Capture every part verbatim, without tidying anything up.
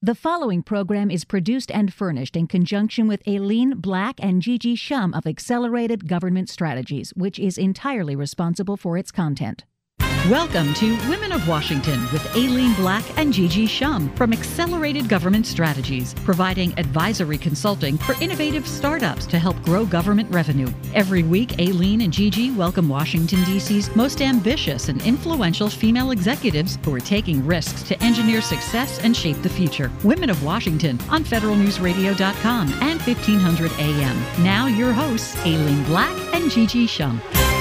The following program is produced and furnished in conjunction with Aileen Black and Gigi Shum of Accelerated Government Strategies, which is entirely responsible for its content. Welcome to Women of Washington with Aileen Black and Gigi Shum from Accelerated Government Strategies, providing advisory consulting for innovative startups to help grow government revenue. Every week, Aileen and Gigi welcome Washington, D C's most ambitious and influential female executives who are taking risks to engineer success and shape the future. Women of Washington on federal news radio dot com and fifteen hundred A M. Now your hosts, Aileen Black and Gigi Shum.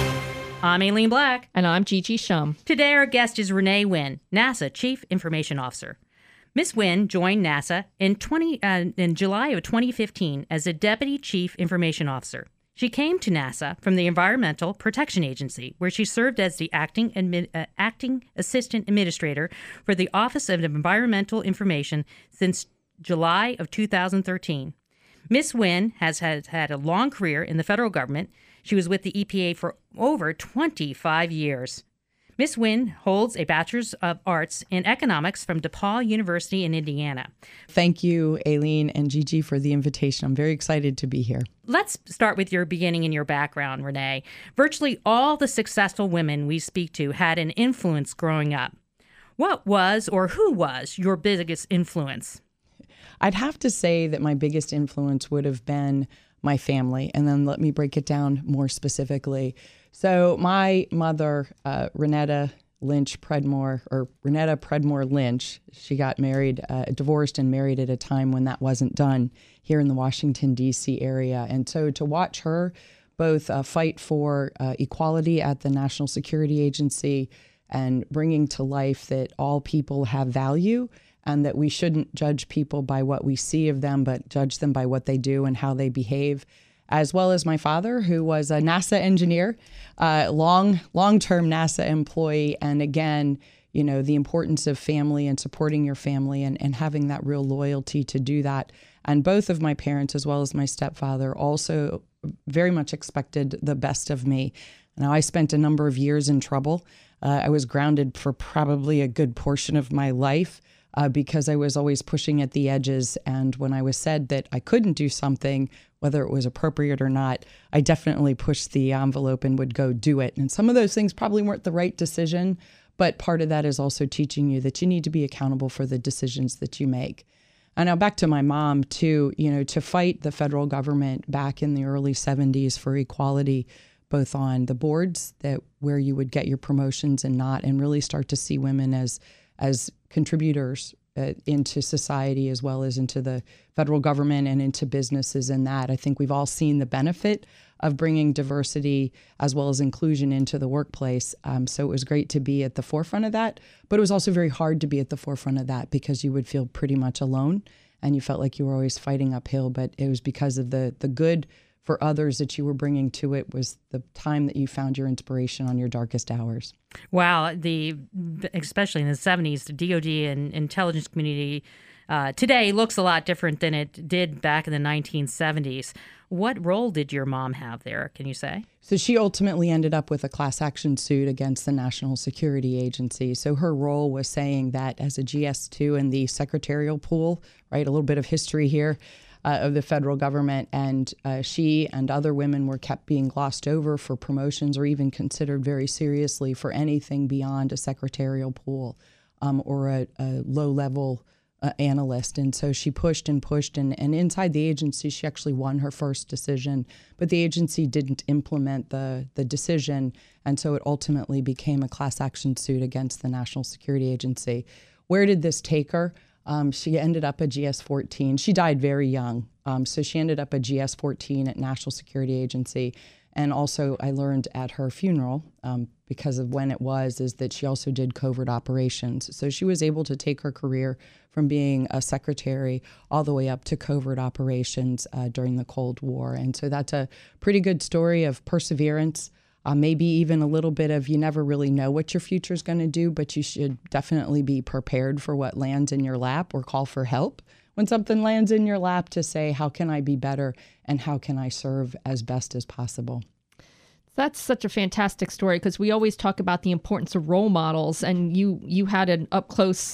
I'm Aileen Black. And I'm Gigi Shum. Today our guest is Renee Wynn, NASA Chief Information Officer. Miz Wynn joined NASA in, twenty, uh, in July of twenty fifteen as a Deputy Chief Information Officer. She came to NASA from the Environmental Protection Agency, where she served as the acting, admi- uh, acting Assistant Administrator for the Office of Environmental Information since July of two thousand thirteen. Miz Wynn has, has had a long career in the federal government. She was with the E P A for over twenty-five years. Miz Wynn holds a Bachelor's of Arts in Economics from DePaul University in Indiana. Thank you, Aileen and Gigi, for the invitation. I'm very excited to be here. Let's start with your beginning and your background, Renee. Virtually all the successful women we speak to had an influence growing up. What was or who was your biggest influence? I'd have to say that my biggest influence would have been my family, and then let me break it down more specifically. So my mother, uh, Renetta Lynch Predmore, or Renetta Predmore Lynch, she got married, uh, divorced and married at a time when that wasn't done here in the Washington, D C area. And so to watch her both uh, fight for uh, equality at the National Security Agency and bringing to life that all people have value and that we shouldn't judge people by what we see of them, but judge them by what they do and how they behave, as well as my father, who was a NASA engineer, uh, long, long-term NASA employee. And again, you know, the importance of family and supporting your family and, and having that real loyalty to do that. And both of my parents, as well as my stepfather, also very much expected the best of me. Now, I spent a number of years in trouble. Uh, I was grounded for probably a good portion of my life. Uh, because I was always pushing at the edges. And when I was said that I couldn't do something, whether it was appropriate or not, I definitely pushed the envelope and would go do it. And some of those things probably weren't the right decision, but part of that is also teaching you that you need to be accountable for the decisions that you make. And now back to my mom, too, you know, to fight the federal government back in the early seventies for equality, both on the boards that where you would get your promotions and not, and really start to see women as as contributors uh, into society as well as into the federal government and into businesses and that. I think we've all seen the benefit of bringing diversity as well as inclusion into the workplace. Um, so it was great to be at the forefront of that, but it was also very hard to be at the forefront of that because you would feel pretty much alone and you felt like you were always fighting uphill, but it was because of the the good for others that you were bringing to it was the time that you found your inspiration on your darkest hours. Wow, the especially in the seventies, the D O D and intelligence community uh, today looks a lot different than it did back in the nineteen seventies. What role did your mom have there, can you say? So she ultimately ended up with a class action suit against the National Security Agency. So her role was saying that as a G S two in the secretarial pool, right, a little bit of history here, Uh, of the federal government, and uh, she and other women were kept being glossed over for promotions or even considered very seriously for anything beyond a secretarial pool um, or a, a low-level uh, analyst. And so she pushed and pushed, and, and inside the agency, she actually won her first decision, but the agency didn't implement the, the decision, and so it ultimately became a class action suit against the National Security Agency. Where did this take her? Um, she ended up a G S fourteen. She died very young. Um, so she ended up a G S fourteen at National Security Agency. And also I learned at her funeral, um, because of when it was, is that she also did covert operations. So she was able to take her career from being a secretary all the way up to covert operations uh, during the Cold War. And so that's a pretty good story of perseverance. Uh, maybe even a little bit of you never really know what your future is going to do, but you should definitely be prepared for what lands in your lap or call for help when something lands in your lap to say, how can I be better and how can I serve as best as possible? That's such a fantastic story because we always talk about the importance of role models, and you you had an up-close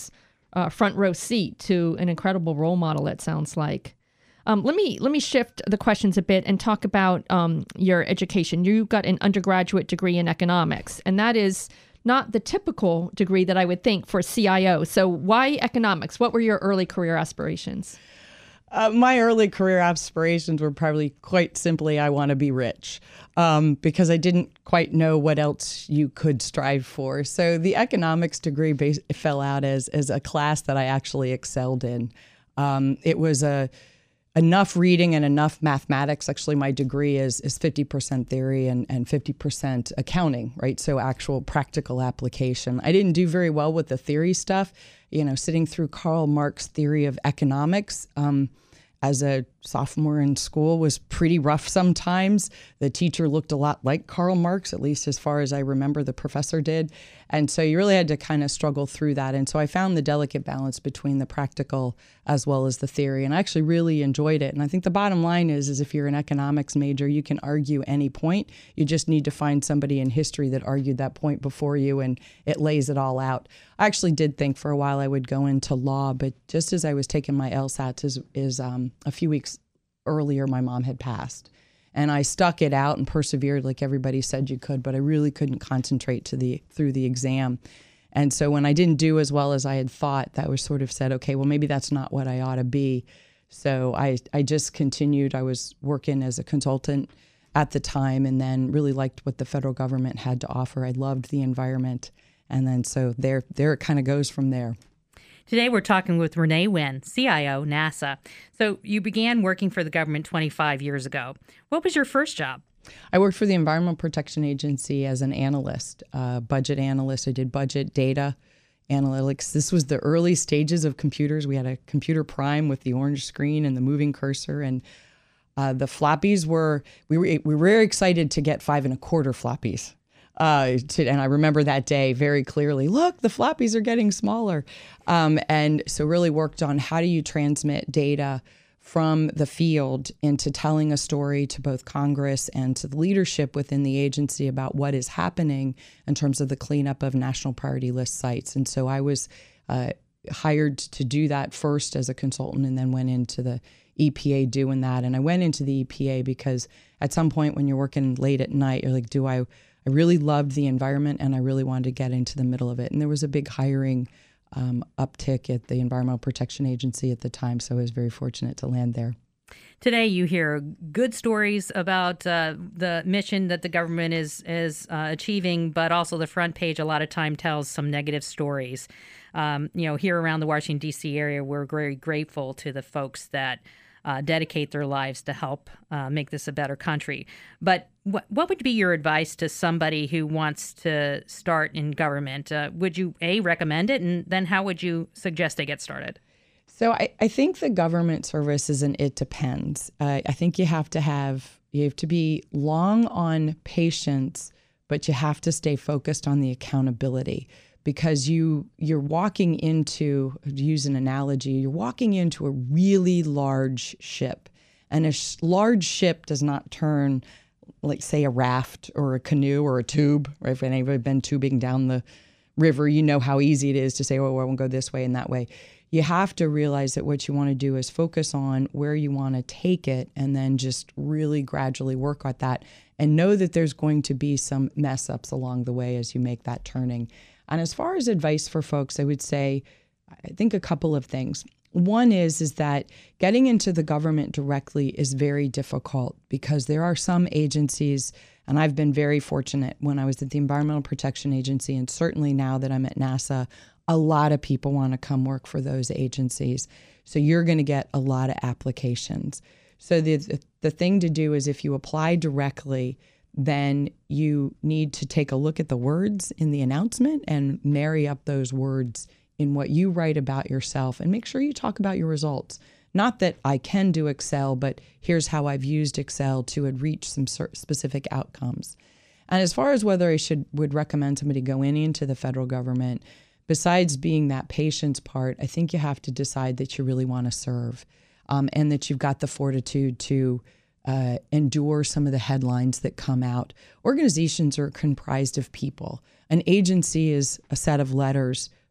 uh, front row seat to an incredible role model, it sounds like. Um, let me let me shift the questions a bit and talk about um, your education. You got an undergraduate degree in economics, and that is not the typical degree that I would think for a C I O. So why economics? What were your early career aspirations? Uh, my early career aspirations were probably quite simply, I want to be rich, um, because I didn't quite know what else you could strive for. So the economics degree base, fell out as, as a class that I actually excelled in. Um, it was a enough reading and enough mathematics. Actually, my degree is is fifty percent theory and, and fifty percent accounting, right? So actual practical application. I didn't do very well with the theory stuff. You know, sitting through Karl Marx theory of economics um, as a sophomore in school was pretty rough sometimes. The teacher looked a lot like Karl Marx, at least as far as I remember the professor did. And so you really had to kind of struggle through that. And so I found the delicate balance between the practical as well as the theory. And I actually really enjoyed it. And I think the bottom line is, is if you're an economics major, you can argue any point. You just need to find somebody in history that argued that point before you, and it lays it all out. I actually did think for a while I would go into law, but just as I was taking my LSATs is, is um, a few weeks earlier, my mom had passed. And I stuck it out and persevered like everybody said you could, but I really couldn't concentrate to the through the exam. And so when I didn't do as well as I had thought, that was sort of said, okay, well, maybe that's not what I ought to be. So I, I just continued. I was working as a consultant at the time and then really liked what the federal government had to offer. I loved the environment. And then so there, there it kind of goes from there. Today, we're talking with Renee Wynn, C I O, NASA. So you began working for the government twenty-five years ago. What was your first job? I worked for the Environmental Protection Agency as an analyst, uh, budget analyst. I did budget data analytics. This was the early stages of computers. We had a computer prime with the orange screen and the moving cursor. And uh, the floppies were, we were, we were very excited to get five and a quarter floppies. Uh, to, and I remember that day very clearly. Look, the floppies are getting smaller. Um, and so really worked on how do you transmit data from the field into telling a story to both Congress and to the leadership within the agency about what is happening in terms of the cleanup of national priority list sites. And so I was uh, hired to do that first as a consultant and then went into the E P A doing that. And I went into the E P A because at some point when you're working late at night, you're like, do I... I really loved the environment and I really wanted to get into the middle of it. And there was a big hiring um, uptick at the Environmental Protection Agency at the time, so I was very fortunate to land there. Today, you hear good stories about uh, the mission that the government is is uh, achieving, but also the front page a lot of time tells some negative stories. Um, you know, here around the Washington, D C area, we're very grateful to the folks that Uh, dedicate their lives to help uh, make this a better country. But wh- what would be your advice to somebody who wants to start in government? Uh, would you, A, recommend it? And then how would you suggest they get started? So I, I think the government service is an it depends. Uh, I think you have to have, you have to be long on patience, but you have to stay focused on the accountability. Because you, you're walking into, to use an analogy, you're walking into a really large ship. And a sh- large ship does not turn like, say, a raft or a canoe or a tube. Right? If anybody's been tubing down the river, you know how easy it is to say, oh, I won't go this way and that way. You have to realize that what you want to do is focus on where you want to take it and then just really gradually work at that and know that there's going to be some mess ups along the way as you make that turning. And as far as advice for folks, I would say, I think a couple of things. One is, is that getting into the government directly is very difficult because there are some agencies, and I've been very fortunate when I was at the Environmental Protection Agency, and certainly now that I'm at NASA, a lot of people want to come work for those agencies. So you're going to get a lot of applications. So the, the thing to do is if you apply directly, then you need to take a look at the words in the announcement and marry up those words in what you write about yourself and make sure you talk about your results. Not that I can do Excel, but here's how I've used Excel to reach some specific outcomes. And as far as whether I should would recommend somebody go in into the federal government, besides being that patience part, I think you have to decide that you really want to serve um, and that you've got the fortitude to Uh, endure some of the headlines that come out. Organizations are comprised of people. An agency is a set of letters,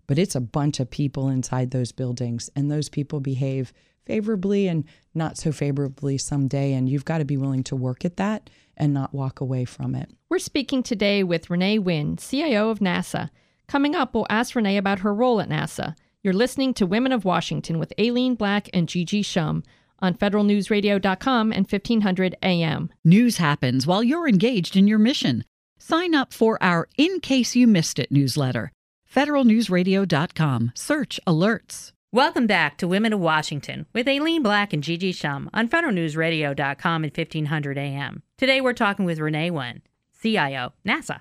but it's a bunch of people inside those buildings, and those people behave favorably and not so favorably someday, and you've got to be willing to work at that and not walk away from it. We're speaking today with Renee Wynn, C I O of NASA. Coming up, we'll ask Renee about her role at NASA. You're listening to Women of Washington with Aileen Black and Gigi Shum on federal news radio dot com and fifteen hundred A M. News happens while you're engaged in your mission. Sign up for our In Case You Missed It newsletter. federal news radio dot com. Search alerts. Welcome back to Women of Washington with Aileen Black and Gigi Shum on federal news radio dot com and fifteen hundred A M. Today we're talking with Renee Wynn, C I O, NASA.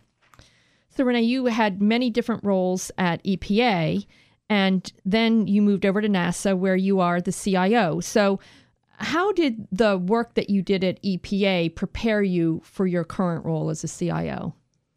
So Renee, you had many different roles at E P A, and then you moved over to NASA where you are the C I O. So how did the work that you did at E P A prepare you for your current role as a C I O?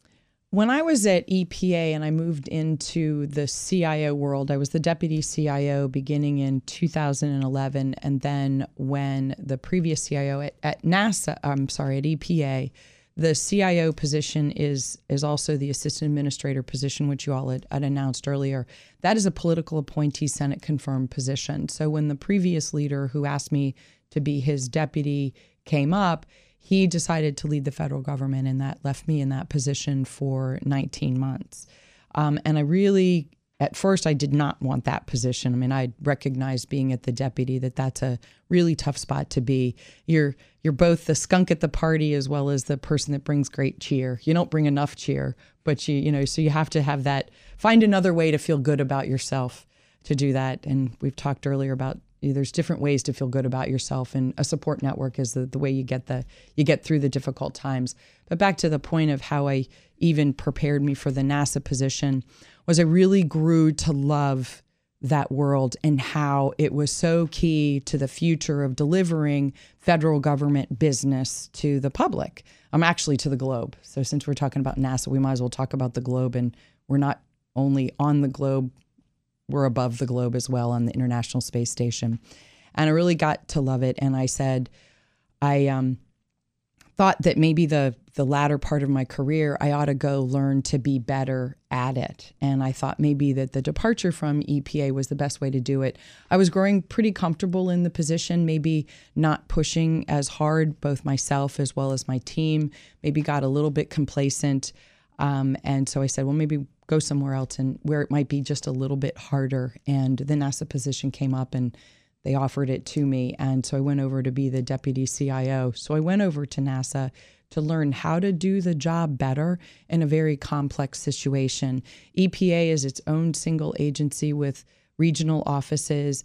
When I was at E P A and I moved into the C I O world, I was the deputy C I O beginning in two thousand eleven. And then when the previous C I O at, at NASA, I'm sorry, at E P A, the C I O position is is also the assistant administrator position, which you all had, had announced earlier. That is a political appointee, Senate confirmed position. So when the previous leader who asked me to be his deputy came up, he decided to lead the federal government, and that left me in that position for nineteen months. Um, and I really, at first, I did not want that position. I mean, I recognized being at the deputy that that's a really tough spot to be. You're you're both the skunk at the party as well as the person that brings great cheer. You don't bring enough cheer, but you you know, so you have to have that, find another way to feel good about yourself to do that. And we've talked earlier about there's different ways to feel good about yourself, and a support network is the, the way you get the you get through the difficult times. But back to the point of how I even prepared me for the NASA position was I really grew to love that world and how it was so key to the future of delivering federal government business to the public. I'm um, actually to the globe. So since we're talking about NASA, we might as well talk about the globe, and we're not only on the globe, we're above the globe as well on the International Space Station. And I really got to love it. And I said, I um, thought that maybe the, the latter part of my career, I ought to go learn to be better at it. And I thought maybe that the departure from E P A was the best way to do it. I was growing pretty comfortable in the position, maybe not pushing as hard, both myself as well as my team, maybe got a little bit complacent. Um, and so I said, well, maybe go somewhere else and where it might be just a little bit harder. And the NASA position came up and they offered it to me. And so I went over to be the deputy C I O. So I went over to NASA to learn how to do the job better in a very complex situation. E P A is its own single agency with regional offices.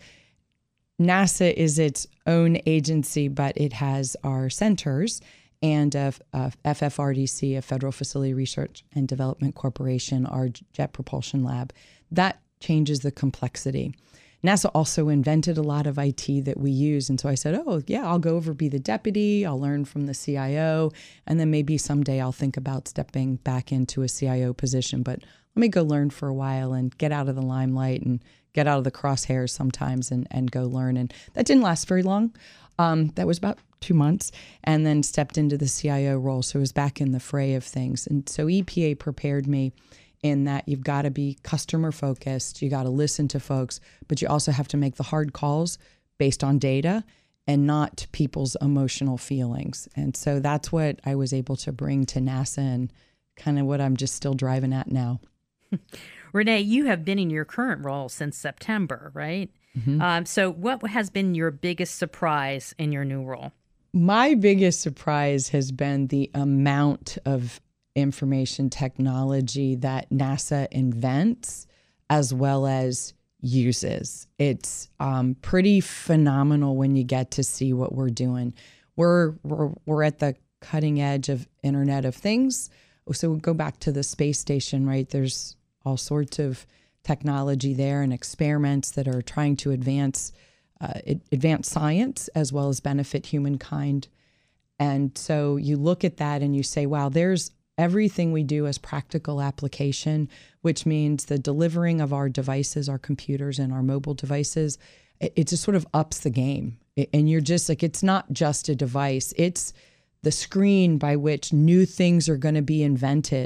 NASA is its own agency, but it has our centers and uh, uh, F F R D C, a Federal Facility Research and Development Corporation, our Jet Propulsion Lab. That changes the complexity. NASA also invented a lot of I T that we use. And so I said, oh, yeah, I'll go over, be the deputy. I'll learn from the C I O. And then maybe someday I'll think about stepping back into a C I O position. But let me go learn for a while and get out of the limelight and get out of the crosshairs sometimes and, and go learn. And that didn't last very long. Um, that was about two months, and then stepped into the C I O role. So I was back in the fray of things. And so E P A prepared me in that you've got to be customer focused. You got to listen to folks, but you also have to make the hard calls based on data and not people's emotional feelings. And so that's what I was able to bring to NASA and kind of what I'm just still driving at now. Renee, you have been in your current role since September, right? Mm-hmm. Um, so what has been your biggest surprise in your new role? My biggest surprise has been the amount of information technology that NASA invents as well as uses. It's um, pretty phenomenal when you get to see what we're doing. We're, we're, we're at the cutting edge of Internet of Things. So we go back to the space station, right? There's all sorts of technology there and experiments that are trying to advance uh, advance science as well as benefit humankind. And so you look at that and you say, wow, there's everything we do as practical application, which means the delivering of our devices, our computers and our mobile devices, it, it just sort of ups the game. It, and you're just like, it's not just a device, it's the screen by which new things are going to be invented,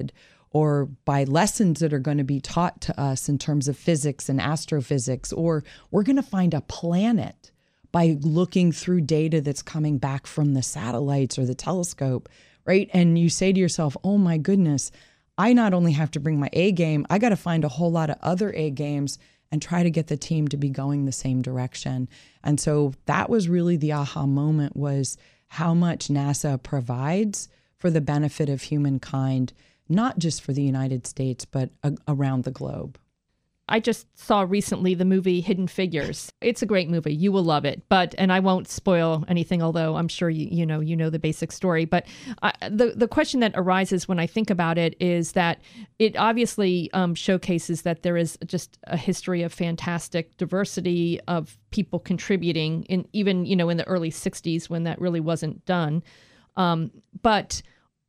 or by lessons that are going to be taught to us in terms of physics and astrophysics, or we're going to find a planet by looking through data that's coming back from the satellites or the telescope, right? And you say to yourself, oh my goodness, I not only have to bring my A game, I got to find a whole lot of other A games and try to get the team to be going the same direction. And so that was really the aha moment, was how much NASA provides for the benefit of humankind, not just for the United States, but a- around the globe. I just saw recently the movie Hidden Figures. It's a great movie. You will love it. But, and I won't spoil anything, although I'm sure you, you know, you know the basic story. But uh, the, the question that arises when I think about it is that it obviously um, showcases that there is just a history of fantastic diversity of people contributing, in even, you know, in the early sixties when that really wasn't done. Um, but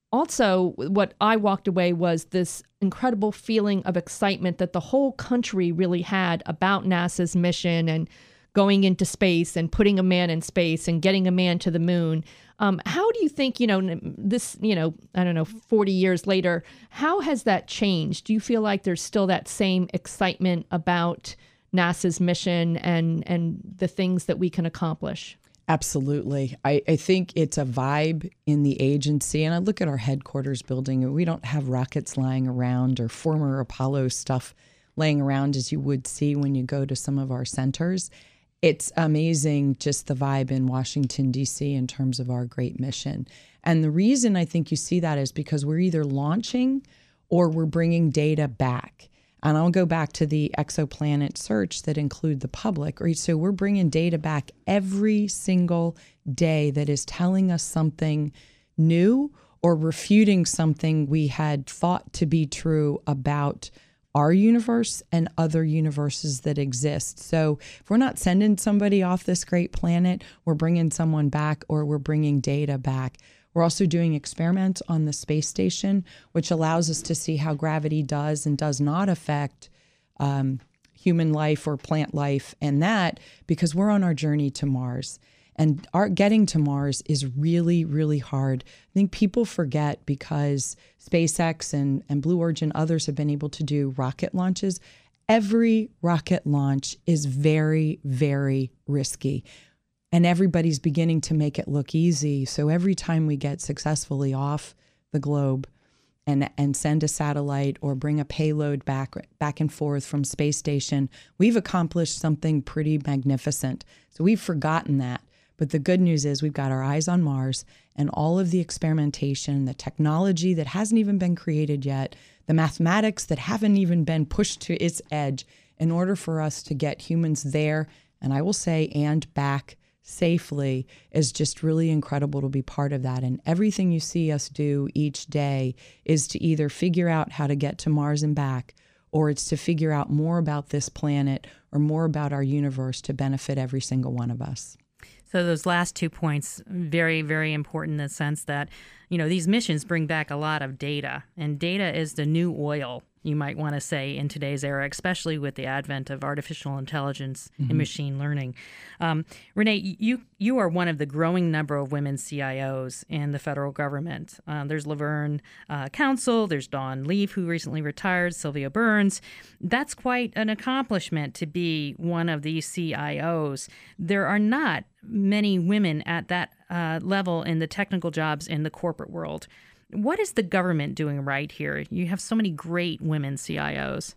also, what I walked away was this incredible feeling of excitement that the whole country really had about NASA's mission and going into space and putting a man in space and getting a man to the moon. Um, how do you think, you know, this, you know, I don't know, forty years later, how has that changed? Do you feel like there's still that same excitement about NASA's mission and, and the things that we can accomplish? Absolutely. I, I think it's a vibe in the agency. And I look at our headquarters building, and we don't have rockets lying around or former Apollo stuff laying around as you would see when you go to some of our centers. It's amazing just the vibe in Washington, D C in terms of our great mission. And the reason I think you see that is because we're either launching or we're bringing data back. And I'll go back to the exoplanet search that include the public, right? So we're bringing data back every single day that is telling us something new or refuting something we had thought to be true about our universe and other universes that exist. So if we're not sending somebody off this great planet, we're bringing someone back or we're bringing data back. We're also doing experiments on the space station, which allows us to see how gravity does and does not affect um, human life or plant life, and that because we're on our journey to Mars. And our getting to Mars is really, really hard. I think people forget because SpaceX and, and Blue Origin, others have been able to do rocket launches. Every rocket launch is very, very risky. And everybody's beginning to make it look easy. So every time we get successfully off the globe and and send a satellite or bring a payload back back and forth from space station, we've accomplished something pretty magnificent. So we've forgotten that. But the good news is we've got our eyes on Mars, and all of the experimentation, the technology that hasn't even been created yet, the mathematics that haven't even been pushed to its edge in order for us to get humans there, and I will say, and back safely, is just really incredible to be part of that. And everything you see us do each day is to either figure out how to get to Mars and back, or it's to figure out more about this planet or more about our universe to benefit every single one of us. So those last two points, very, very important in the sense that, you know, these missions bring back a lot of data, and data is the new oil, you might want to say, in today's era, especially with the advent of artificial intelligence mm-hmm. and machine learning. Um, Renee, you you are one of the growing number of women C I Os in the federal government. Uh, there's Laverne uh, Council, there's Dawn Leaf, who recently retired, Sylvia Burns. That's quite an accomplishment to be one of these C I Os. There are not many women at that uh, level in the technical jobs in the corporate world. What is the government doing right here? You have so many great women C I Os.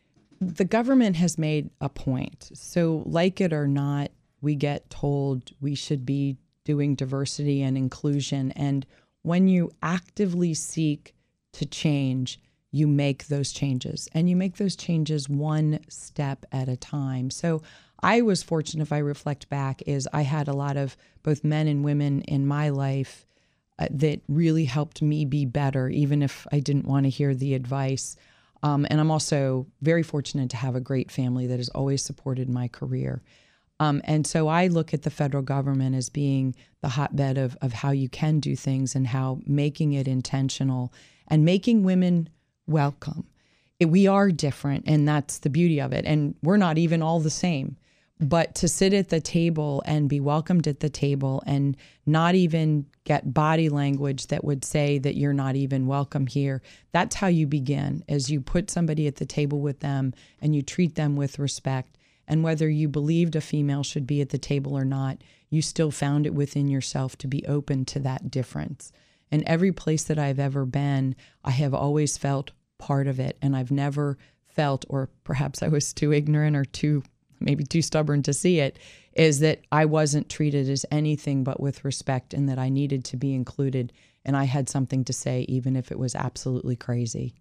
The government has made a point. So like it or not, we get told we should be doing diversity and inclusion. And when you actively seek to change, you make those changes. And you make those changes one step at a time. So I was fortunate, if I reflect back, is I had a lot of both men and women in my life Uh, that really helped me be better, even if I didn't want to hear the advice. Um, and I'm also very fortunate to have a great family that has always supported my career. Um, and so I look at the federal government as being the hotbed of, of how you can do things and how making it intentional and making women welcome. It, we are different, and that's the beauty of it. And we're not even all the same. But to sit at the table and be welcomed at the table and not even get body language that would say that you're not even welcome here, that's how you begin, as you put somebody at the table with them and you treat them with respect. And whether you believed a female should be at the table or not, you still found it within yourself to be open to that difference. In every place that I've ever been, I have always felt part of it. And I've never felt, or perhaps I was too ignorant or too maybe too stubborn to see it, is that I wasn't treated as anything but with respect and that I needed to be included. And I had something to say, even if it was absolutely crazy.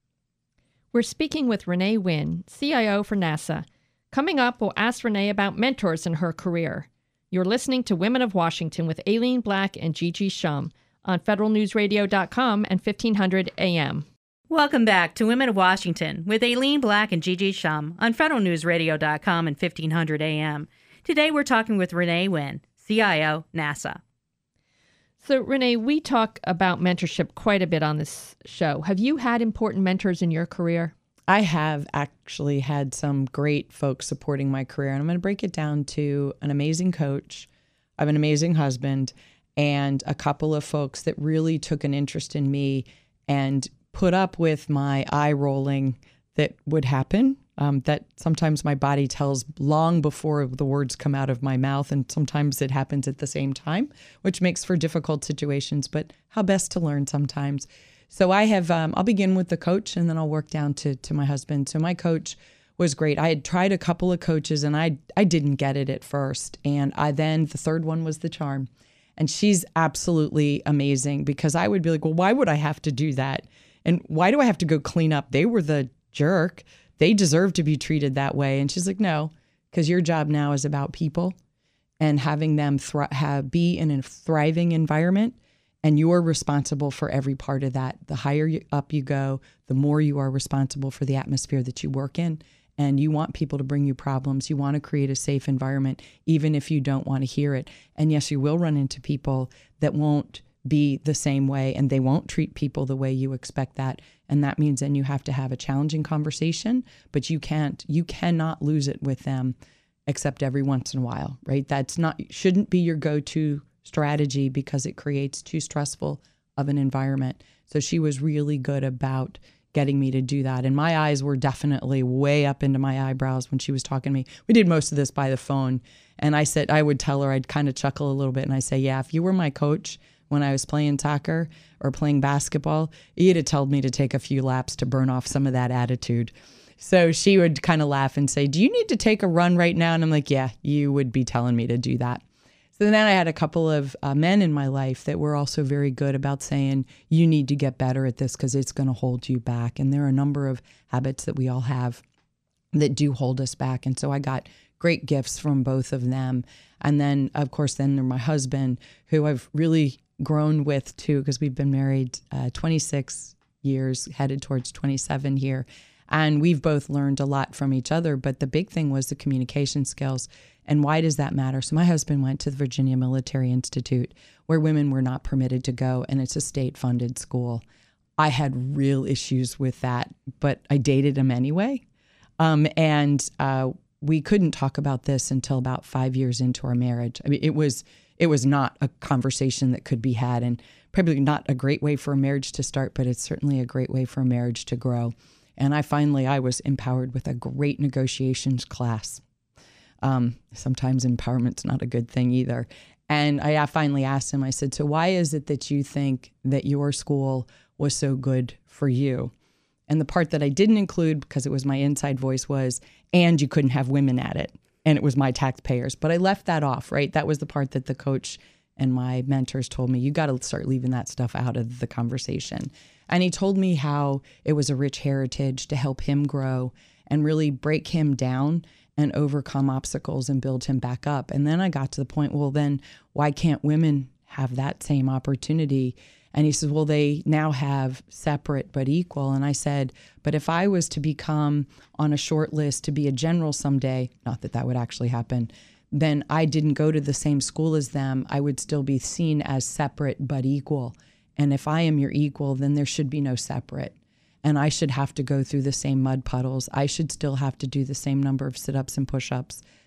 We're speaking with Renee Wynn, C I O for NASA. Coming up, we'll ask Renee about mentors in her career. You're listening to Women of Washington with Aileen Black and Gigi Shum on federal news radio dot com and fifteen hundred A M. Welcome back to Women of Washington with Aileen Black and Gigi Shum on federal news radio dot com and fifteen hundred A M. Today we're talking with Renee Wynn, C I O, NASA. So, Renee, we talk about mentorship quite a bit on this show. Have you had important mentors in your career? I have actually had some great folks supporting my career, and I'm going to break it down to an amazing coach, I have an amazing husband, and a couple of folks that really took an interest in me and put up with my eye rolling that would happen, um, that sometimes my body tells long before the words come out of my mouth, and sometimes it happens at the same time, which makes for difficult situations, but how best to learn sometimes. So I have, um, I'll begin with the coach and then I'll work down to, to my husband. So my coach was great. I had tried a couple of coaches and I, I didn't get it at first. And I then, the third one was the charm. And she's absolutely amazing because I would be like, well, why would I have to do that? And why do I have to go clean up? They were the jerk. They deserve to be treated that way. And she's like, no, because your job now is about people and having them thri- have, be in a thriving environment. And you're responsible for every part of that. The higher you, up you go, the more you are responsible for the atmosphere that you work in. And you want people to bring you problems. You want to create a safe environment, even if you don't want to hear it. And yes, you will run into people that won't be the same way and they won't treat people the way you expect that. And that means then you have to have a challenging conversation, but you can't, you cannot lose it with them except every once in a while, right? That's not, shouldn't be your go-to strategy because it creates too stressful of an environment. So she was really good about getting me to do that. And my eyes were definitely way up into my eyebrows when she was talking to me. We did most of this by the phone. And I said, I would tell her, I'd kind of chuckle a little bit. And I say, yeah, if you were my coach when I was playing soccer or playing basketball, you'd have told me to take a few laps to burn off some of that attitude. So she would kind of laugh and say, do you need to take a run right now? And I'm like, yeah, you would be telling me to do that. So then I had a couple of uh, men in my life that were also very good about saying, you need to get better at this because it's going to hold you back. And there are a number of habits that we all have that do hold us back. And so I got great gifts from both of them. And then, of course, then my husband, who I've really grown with too, because we've been married uh, twenty-six years, headed towards twenty-seven here. And we've both learned a lot from each other. But the big thing was the communication skills. And why does that matter? So my husband went to the Virginia Military Institute, where women were not permitted to go, and it's a state-funded school. I had real issues with that, but I dated him anyway. Um, and uh, we couldn't talk about this until about five years into our marriage. I mean, it was it was not a conversation that could be had, and probably not a great way for a marriage to start, but it's certainly a great way for a marriage to grow. And I finally, I was empowered with a great negotiations class. Um, sometimes empowerment's not a good thing either. And I, I finally asked him, I said, so why is it that you think that your school was so good for you? And the part that I didn't include, because it was my inside voice, was, and you couldn't have women at it. And it was my taxpayers. But I left that off, right? That was the part that the coach and my mentors told me, you got to start leaving that stuff out of the conversation. And he told me how it was a rich heritage to help him grow and really break him down and overcome obstacles and build him back up. And then I got to the point, well, then why can't women have that same opportunity? And he says, well, they now have separate but equal. And I said, but if I was to become on a short list to be a general someday, not that that would actually happen, then I didn't go to the same school as them. I would still be seen as separate but equal. And if I am your equal, then there should be no separate. And I should have to go through the same mud puddles. I should still have to do the same number of sit-ups and push-ups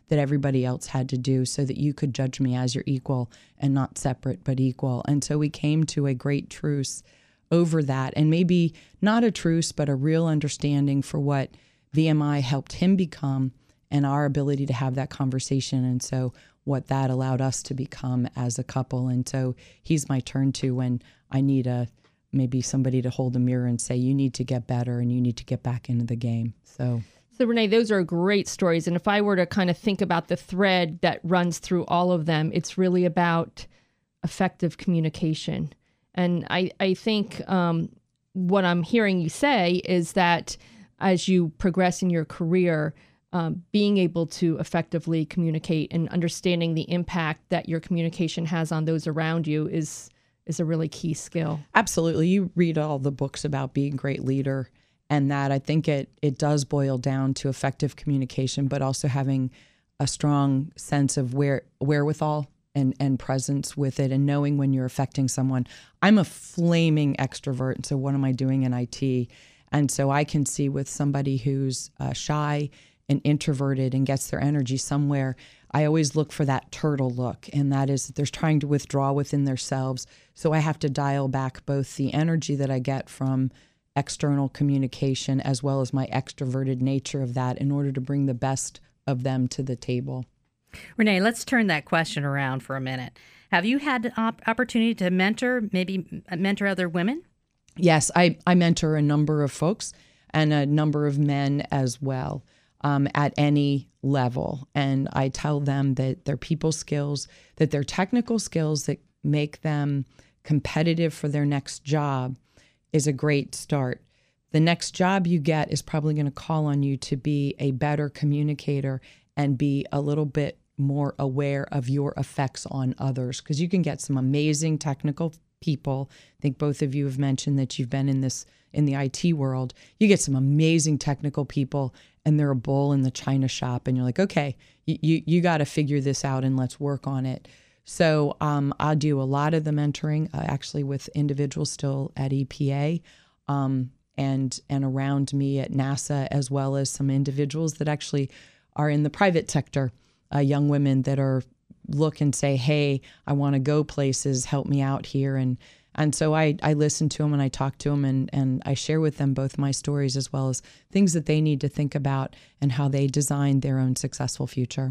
that everybody else had to do so that you could judge me as your equal and not separate but equal. And so we came to a great truce over that, and maybe not a truce, but a real understanding for what V M I helped him become and our ability to have that conversation. And so what that allowed us to become as a couple. And so he's my turn to when I need a maybe somebody to hold a mirror and say, you need to get better and you need to get back into the game. So So Renee, those are great stories. And if I were to kind of think about the thread that runs through all of them, it's really about effective communication. And I, I think um, what I'm hearing you say is that as you progress in your career, um, being able to effectively communicate and understanding the impact that your communication has on those around you is is a really key skill. Absolutely. You read all the books about being a great leader, and that I think it it does boil down to effective communication, but also having a strong sense of where wherewithal and, and presence with it, and knowing when you're affecting someone. I'm a flaming extrovert, and so what am I doing in I T? And so I can see with somebody who's uh, shy and introverted and gets their energy somewhere, I always look for that turtle look, and that is that they're trying to withdraw within themselves. So I have to dial back both the energy that I get from external communication as well as my extroverted nature of that in order to bring the best of them to the table. Renee, let's turn that question around for a minute. Have you had an op- opportunity to mentor, maybe mentor other women? Yes, I, I mentor a number of folks and a number of men as well um, at any level. And I tell them that their people skills, that their technical skills that make them competitive for their next job is a great start. The next job you get is probably going to call on you to be a better communicator and be a little bit more aware of your effects on others, because you can get some amazing technical people. I think both of you have mentioned that you've been in this in the I T world. You get some amazing technical people and they're a bull in the china shop, and you're like, okay, you you, you got to figure this out and let's work on it. So um, I do a lot of the mentoring uh, actually with individuals still at E P A um, and and around me at NASA, as well as some individuals that actually are in the private sector, uh, young women that are look and say, hey, I want to go places, help me out here. And and so I, I listen to them and I talk to them and, and I share with them both my stories as well as things that they need to think about and how they design their own successful future.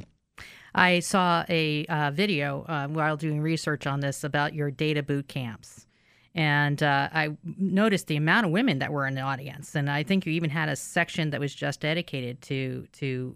I saw a uh, video uh, while doing research on this about your data boot camps. And uh, I noticed the amount of women that were in the audience. And I think you even had a section that was just dedicated to, to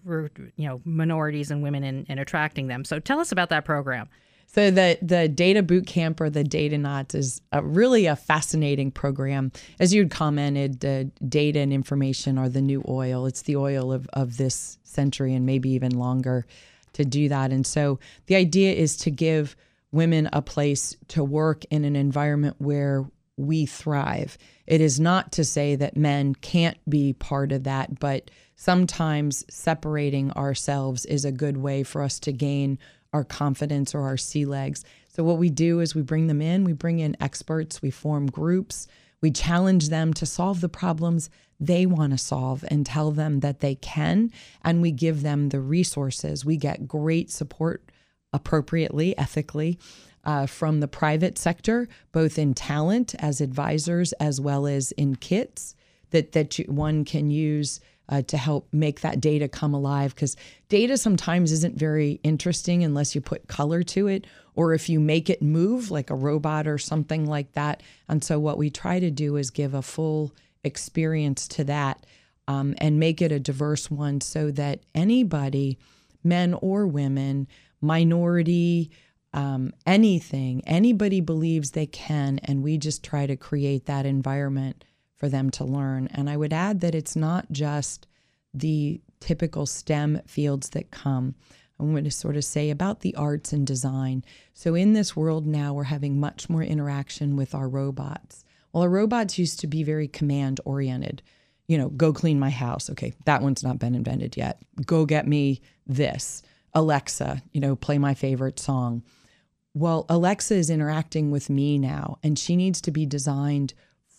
you know, minorities and women and, and attracting them. So tell us about that program. So the the Data Boot Camp, or the Datanauts, is a, really a fascinating program. As you'd commented, the data and information are the new oil. It's the oil of, of this century and maybe even longer to do that. And so the idea is to give women a place to work in an environment where we thrive. It is not to say that men can't be part of that, but sometimes separating ourselves is a good way for us to gain our confidence or our sea legs. So what we do is we bring them in, we bring in experts, we form groups, we challenge them to solve the problems they want to solve and tell them that they can, and we give them the resources. We get great support appropriately, ethically, uh, from the private sector, both in talent as advisors as well as in kits that, that you, one can use uh, to help make that data come alive. Because data sometimes isn't very interesting unless you put color to it, or if you make it move like a robot or something like that. And so what we try to do is give a full experience to that um, and make it a diverse one so that anybody, men or women, minority, um, anything, anybody believes they can, and we just try to create that environment for them to learn. And I would add that it's not just the typical STEM fields that come. I'm going to sort of say about the arts and design. So in this world now, we're having much more interaction with our robots. Well, our robots used to be very command-oriented. You know, go clean my house. Okay, that one's not been invented yet. Go get me this. Alexa, you know, play my favorite song. Well, Alexa is interacting with me now, and she needs to be designed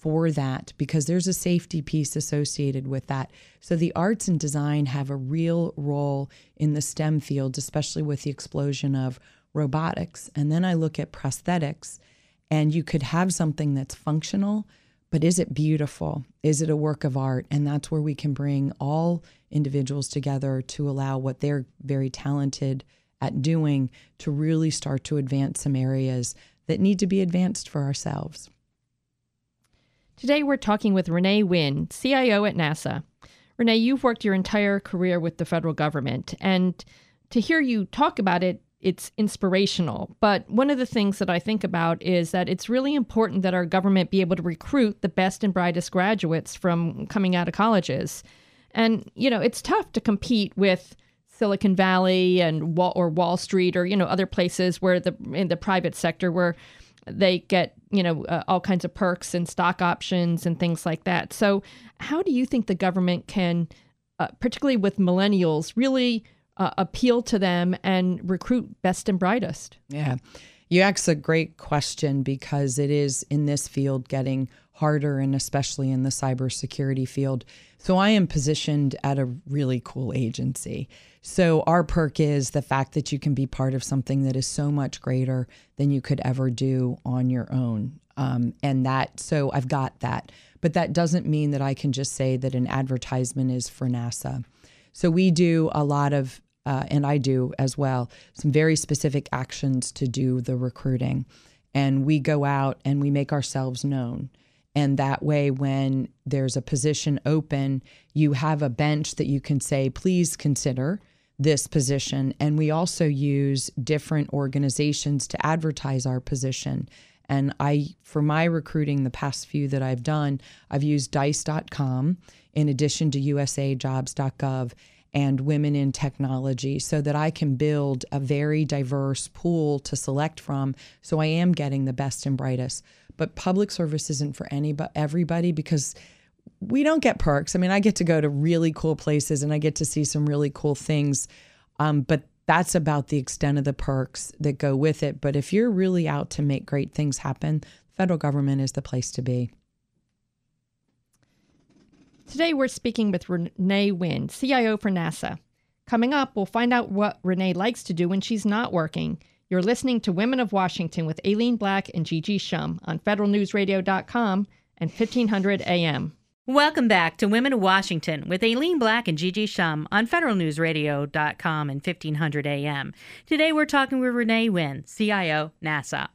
for that because there's a safety piece associated with that. So the arts and design have a real role in the STEM field, especially with the explosion of robotics. And then I look at prosthetics, and you could have something that's functional, but is it beautiful? Is it a work of art? And that's where we can bring all individuals together to allow what they're very talented at doing to really start to advance some areas that need to be advanced for ourselves. Today we're talking with Renee Wynn, C I O at NASA. Renee, you've worked your entire career with the federal government, and to hear you talk about it, it's inspirational. But one of the things that I think about is that it's really important that our government be able to recruit the best and brightest graduates from coming out of colleges. And, you know, it's tough to compete with Silicon Valley and Wall, or Wall Street, or, you know, other places where the in the private sector where they get, you know, uh, all kinds of perks and stock options and things like that. So how do you think the government can, uh, particularly with millennials, really uh, appeal to them and recruit best and brightest? Yeah, you ask a great question because it is in this field getting harder, and especially in the cybersecurity field. So I am positioned at a really cool agency. So our perk is the fact that you can be part of something that is so much greater than you could ever do on your own. Um, and that, so I've got that. But that doesn't mean that I can just say that an advertisement is for NASA. So we do a lot of, uh, and I do as well, some very specific actions to do the recruiting. And we go out and we make ourselves known. And that way, when there's a position open, you have a bench that you can say, please consider this position. And we also use different organizations to advertise our position. And I, for my recruiting, the past few that I've done, I've used dice dot com in addition to U S A jobs dot gov and Women in Technology, so that I can build a very diverse pool to select from. So I am getting the best and brightest. But public service isn't for anybody, everybody, because we don't get perks. I mean, I get to go to really cool places and I get to see some really cool things. Um, but that's about the extent of the perks that go with it. But if you're really out to make great things happen, the federal government is the place to be. Today, we're speaking with Renee Wynn, C I O for NASA. Coming up, we'll find out what Renee likes to do when she's not working. You're listening to Women of Washington with Aileen Black and Gigi Shum on federal news radio dot com and fifteen hundred A M. Welcome back to Women of Washington with Aileen Black and Gigi Shum on federal news radio dot com and fifteen hundred A M. Today we're talking with Renee Wynn, C I O, NASA.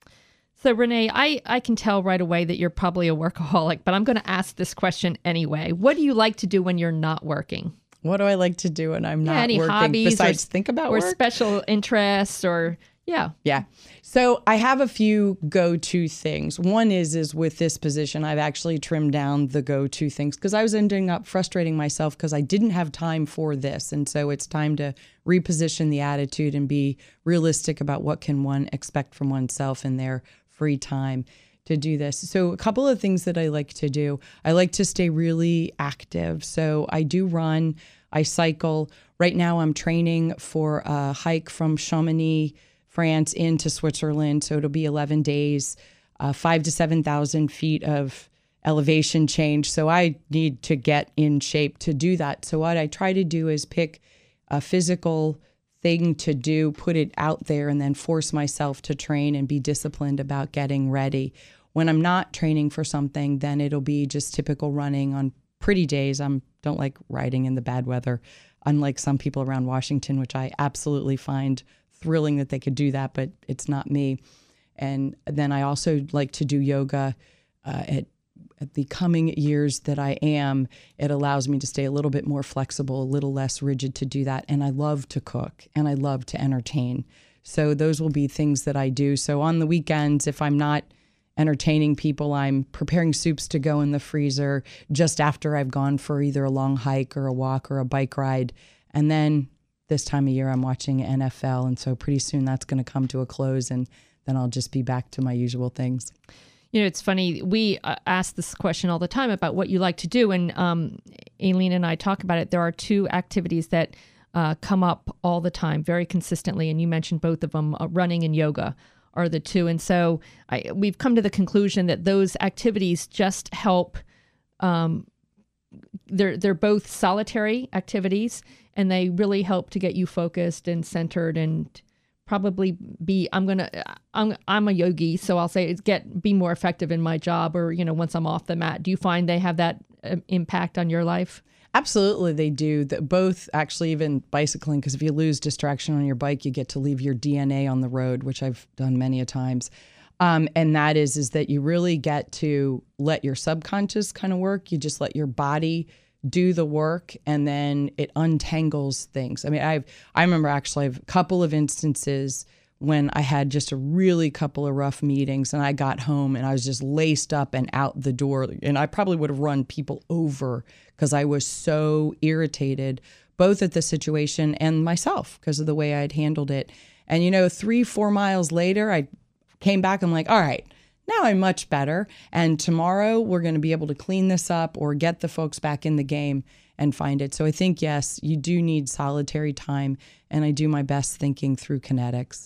So Renee, I, I can tell right away that you're probably a workaholic, but I'm going to ask this question anyway. What do you like to do when you're not working? What do I like to do when I'm yeah, not any working hobbies besides or, think about or work? special interests or yeah. Yeah. So I have a few go-to things. One is, is with this position, I've actually trimmed down the go-to things because I was ending up frustrating myself because I didn't have time for this. And so it's time to reposition the attitude and be realistic about what can one expect from oneself in their free time to do this. So a couple of things that I like to do. I like to stay really active. So I do run, I cycle. Right now I'm training for a hike from Chamonix, France into Switzerland. So it'll be eleven days, uh, five to seven thousand feet of elevation change. So I need to get in shape to do that. So what I try to do is pick a physical thing to do, put it out there, and then force myself to train and be disciplined about getting ready. When I'm not training for something, then it'll be just typical running on pretty days. I don't like riding in the bad weather, unlike some people around Washington, which I absolutely find thrilling that they could do that, but it's not me. And then I also like to do yoga uh, at At the coming years that I am. It allows me to stay a little bit more flexible, a little less rigid to do that. And I love to cook and I love to entertain. So those will be things that I do. So on the weekends, if I'm not entertaining people, I'm preparing soups to go in the freezer just after I've gone for either a long hike or a walk or a bike ride. And then this time of year, I'm watching N F L. And so pretty soon that's going to come to a close and then I'll just be back to my usual things. You know, it's funny, we uh, ask this question all the time about what you like to do. And um, Aileen and I talk about it. There are two activities that uh, come up all the time, very consistently. And you mentioned both of them, uh, running and yoga are the two. And so I, we've come to the conclusion that those activities just help. Um, they're they're both solitary activities, and they really help to get you focused and centered and probably be. I'm gonna. I'm I'm a yogi, so I'll say it's get be more effective in my job, or you know, once I'm off the mat. Do you find they have that uh, impact on your life? Absolutely, they do. The, both actually, even bicycling, because if you lose distraction on your bike, you get to leave your D N A on the road, which I've done many a times. Um, and that is, is that you really get to let your subconscious kind of work. You just let your body do the work, and then it untangles things. I mean, I've, I remember actually I have a couple of instances when I had just a really couple of rough meetings, and I got home and I was just laced up and out the door. And I probably would have run people over because I was so irritated, both at the situation and myself because of the way I had handled it. And, you know, three, four miles later, I came back, I'm like, all right, now I'm much better. And tomorrow we're going to be able to clean this up or get the folks back in the game and find it. So I think, yes, you do need solitary time. And I do my best thinking through kinetics.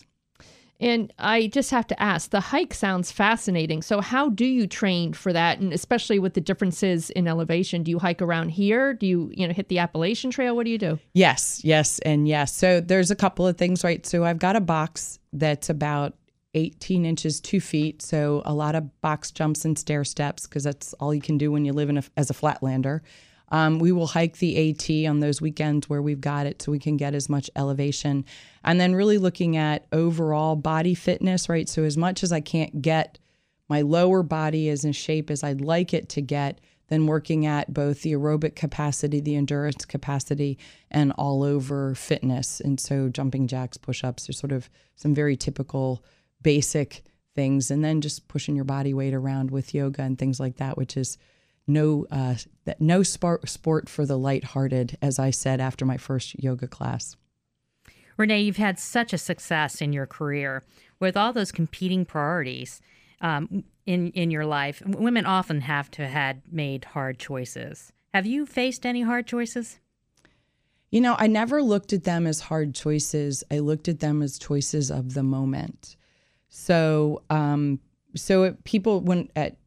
And I just have to ask, the hike sounds fascinating. So how do you train for that? And especially with the differences in elevation, do you hike around here? Do you, you know, hit the Appalachian Trail? What do you do? Yes, yes, and yes. So there's a couple of things, right? So I've got a box that's about eighteen inches, two feet. So a lot of box jumps and stair steps because that's all you can do when you live in a, as a flatlander. Um, we will hike the AT on those weekends where we've got it so we can get as much elevation. And then really looking at overall body fitness, right? So as much as I can't get my lower body as in shape as I'd like it to get, then working at both the aerobic capacity, the endurance capacity, and all over fitness. And so jumping jacks, push-ups are sort of some very typical basic things, and then just pushing your body weight around with yoga and things like that, which is no uh, that no sport sport for the lighthearted, as I said after my first yoga class. Renee, you've had such a success in your career with all those competing priorities um, in in your life. Women often have to had made hard choices. Have you faced any hard choices? You know, I never looked at them as hard choices. I looked at them as choices of the moment. So, um, so it, people, when at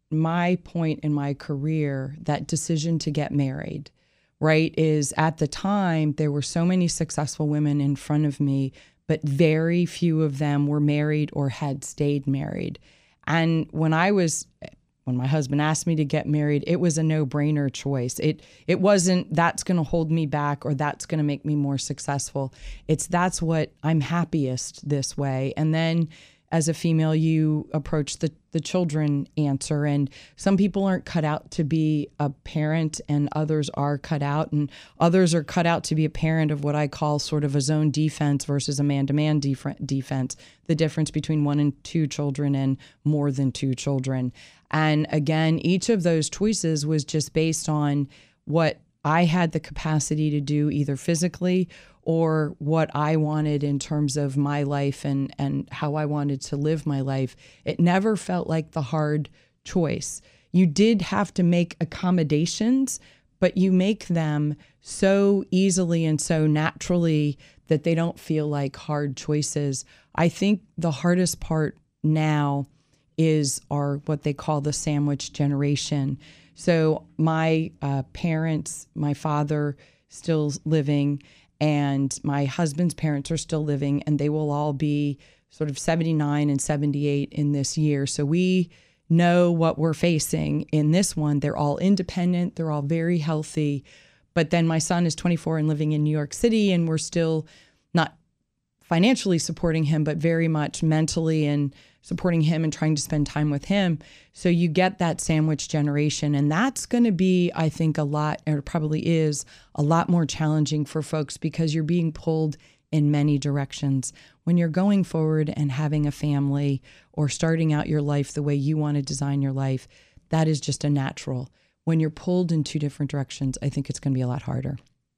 my point in my career, that decision to get married, right, is at the time, there were so many successful women in front of me, but very few of them were married or had stayed married. And when I was, when my husband asked me to get married, it was a no-brainer choice. It it wasn't that's going to hold me back or that's going to make me more successful. It's that's what I'm happiest this way. And then as a female, you approach the, the children answer. And some people aren't cut out to be a parent and others are cut out. And others are cut out to be a parent of what I call sort of a zone defense versus a man-to-man def- defense, the difference between one and two children and more than two children. And again, each of those choices was just based on what I had the capacity to do either physically or what I wanted in terms of my life and, and how I wanted to live my life. It never felt like the hard choice. You did have to make accommodations, but you make them so easily and so naturally that they don't feel like hard choices. I think the hardest part now is our what they call the sandwich generation. So my uh, parents, my father still living, and my husband's parents are still living, and they will all be sort of seventy-nine and seventy-eight in this year. So we know what we're facing in this one. They're all independent. They're all very healthy. But then my son is twenty-four and living in New York City, and we're still not financially supporting him, but very much mentally and supporting him and trying to spend time with him. So you get that sandwich generation. And that's going to be, I think, a lot, or probably is, a lot more challenging for folks because you're being pulled in many directions. When you're going forward and having a family or starting out your life the way you want to design your life, that is just a natural. When you're pulled in two different directions, I think it's going to be a lot harder.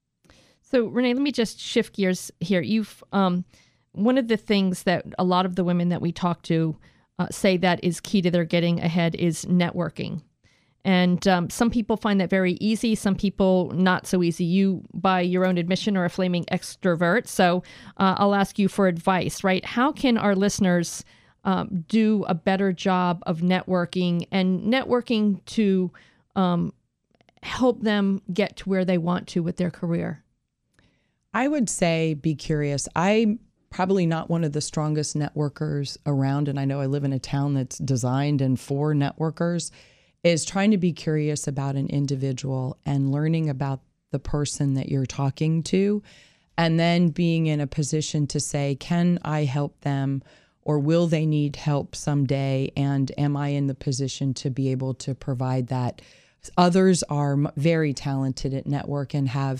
So, Renee, let me just shift gears here. You've um, one of the things that a lot of the women that we talk to uh, say that is key to their getting ahead is networking. And um, some people find that very easy. Some people not so easy. You, by your own admission, are a flaming extrovert. So uh, I'll ask you for advice, right? How can our listeners um, do a better job of networking and networking to um, help them get to where they want to with their career? I would say be curious. I'm probably not one of the strongest networkers around, and I know I live in a town that's designed and for networkers, is trying to be curious about an individual and learning about the person that you're talking to, and then being in a position to say, can I help them, or will they need help someday, and am I in the position to be able to provide that? Others are very talented at network and have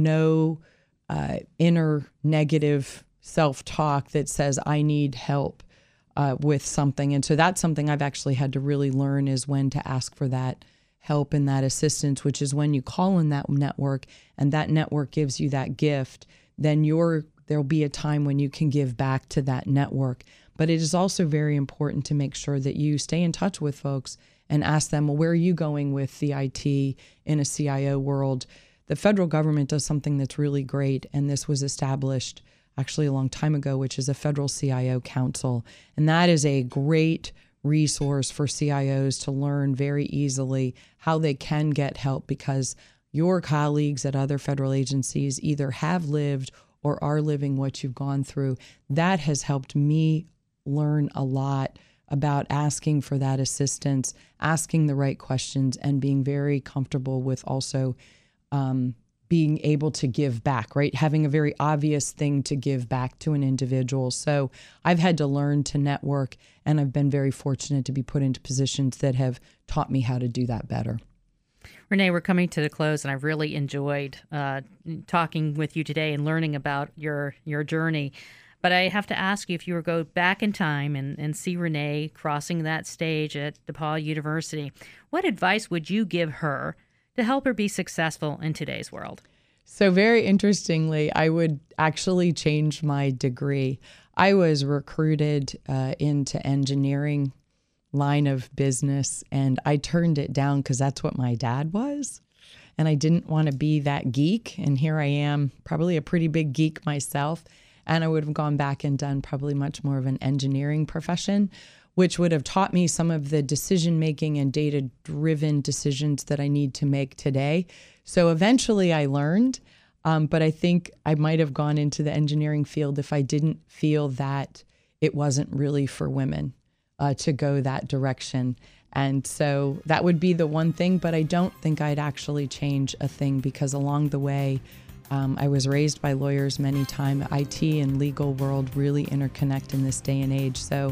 no uh, inner negative self-talk that says, I need help uh, with something. And so that's something I've actually had to really learn, is when to ask for that help and that assistance, which is when you call in that network and that network gives you that gift, then you're, there'll be a time when you can give back to that network. But it is also very important to make sure that you stay in touch with folks and ask them, well, where are you going with the I T in a C I O world? The federal government does something that's really great, and this was established actually a long time ago, which is a Federal C I O Council. And that is a great resource for C I Os to learn very easily how they can get help, because your colleagues at other federal agencies either have lived or are living what you've gone through. That has helped me learn a lot about asking for that assistance, asking the right questions, and being very comfortable with also um, being able to give back, right? Having a very obvious thing to give back to an individual. So I've had to learn to network, and I've been very fortunate to be put into positions that have taught me how to do that better. Renee, we're coming to the close, and I've really enjoyed uh, talking with you today and learning about your your journey. But I have to ask you, if you were to go back in time and, and see Renee crossing that stage at DePaul University, what advice would you give her to help her be successful in today's world? So very interestingly, I would actually change my degree. I was recruited uh, into engineering line of business, and I turned it down because that's what my dad was. And I didn't want to be that geek. And here I am, probably a pretty big geek myself. And I would have gone back and done probably much more of an engineering profession, which would have taught me some of the decision-making and data-driven decisions that I need to make today. So eventually I learned, um, but I think I might have gone into the engineering field if I didn't feel that it wasn't really for women uh, to go that direction. And so that would be the one thing, but I don't think I'd actually change a thing, because along the way, Um, I was raised by lawyers many times. I T and legal world really interconnect in this day and age. So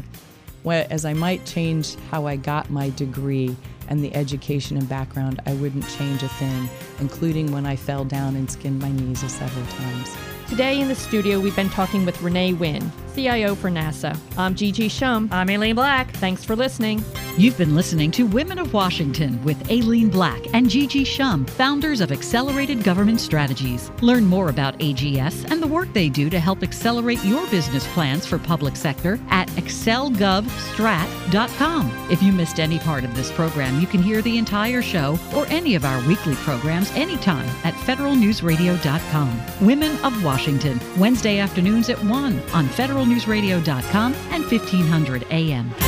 as I might change how I got my degree and the education and background, I wouldn't change a thing, including when I fell down and skinned my knees several times. Today in the studio, we've been talking with Renee Wynn, C I O for NASA. I'm Gigi Shum. I'm Aileen Black. Thanks for listening. You've been listening to Women of Washington with Aileen Black and Gigi Shum, founders of Accelerated Government Strategies. Learn more about A G S and the work they do to help accelerate your business plans for public sector at excel gov strat dot com. If you missed any part of this program, you can hear the entire show or any of our weekly programs anytime at federal news radio dot com. Women of Washington, Wednesday afternoons at one on federal news radio dot com and fifteen hundred A M.